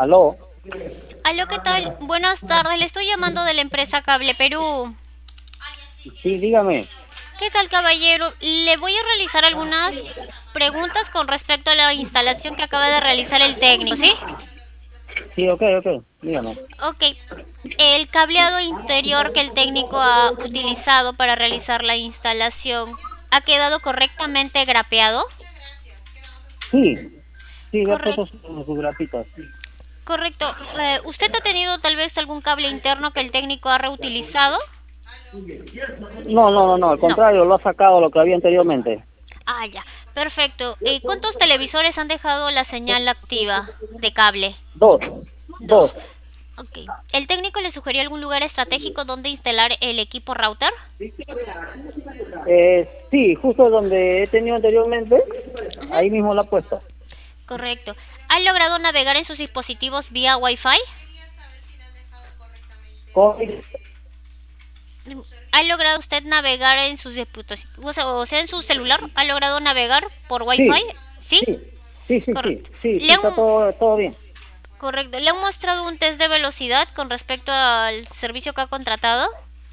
Aló, Aló, ¿qué tal? Buenas tardes, le estoy llamando de la empresa Cable Perú. sí, dígame. ¿Qué tal, caballero? Le voy a realizar algunas preguntas con respecto a la instalación que acaba de realizar el técnico, ¿sí? Sí, ok, dígame. Ok. El cableado interior que el técnico ha utilizado para realizar la instalación ha quedado correctamente grapeado. Sí, sí, ya puesto Correcto. sus grapitas. Correcto. ¿Usted ha tenido tal vez algún cable interno que el técnico ha reutilizado? No, al No. contrario, lo ha sacado lo que había anteriormente. Ah, ya. Perfecto. ¿Cuántos televisores han dejado la señal activa de cable? Dos, dos. Dos. Ok. ¿El técnico le sugirió algún lugar estratégico donde instalar el equipo router? Sí, justo donde he tenido anteriormente, Ujú. ahí mismo lo ha puesto. Correcto. ¿Ha logrado navegar en sus dispositivos vía Wi-Fi? Con- ¿Ha logrado usted navegar en sus dispositivos, o sea, en su celular? ¿Ha logrado navegar por Wi-Fi? Sí, ¿Sí? sí, Correcto. sí, ¿Le está han, todo bien. correcto. ¿Le han mostrado un test de velocidad con respecto al servicio que ha contratado?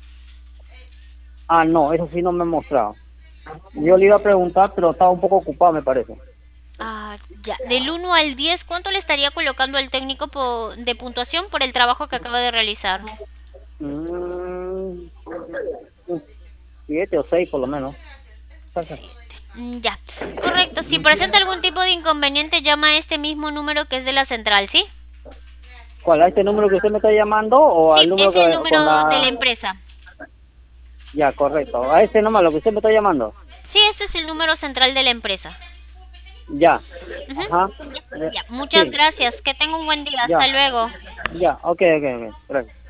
Ah, no, eso sí no me ha mostrado. Yo le iba a preguntar, pero estaba un poco ocupado, me parece. Ah, ya. Del 1 al 10, ¿cuánto le estaría colocando al técnico de puntuación por el trabajo que acaba de realizar? Mm, 7 o 6 por lo menos. 7. Ya. Correcto. Si presenta algún tipo de inconveniente, llama a este mismo número que es de la central, ¿sí? ¿Cuál? ¿A este número que usted me está llamando o al Sí, número es el que con número de la la... empresa. Ya, correcto. A este número lo que usted me está llamando. Sí, este es el número central de la empresa. Ya. Ujú. Ajá. Ya, ya. Muchas Sí, gracias. Que tenga un buen día. ya, Hasta luego. ya. Ok, ok. Gracias.